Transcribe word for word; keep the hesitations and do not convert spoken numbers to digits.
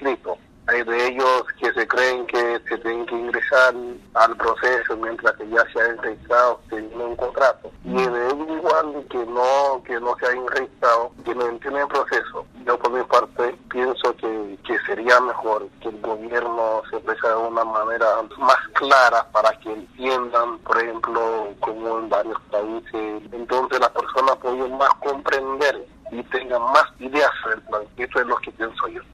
inscritos. Hay de ellos que se creen que se tienen que ingresar al proceso mientras que ya se han registrado, tienen un contrato. Y de ellos igual que no que no se han registrado, tienen, tienen proceso. Yo por mi parte pienso que, que sería mejor que el gobierno se exprese de una manera más clara para que entiendan, por ejemplo, como en varios países, entonces las personas pueden más comprender y tengan más ideas del plan. Eso es lo que pienso yo.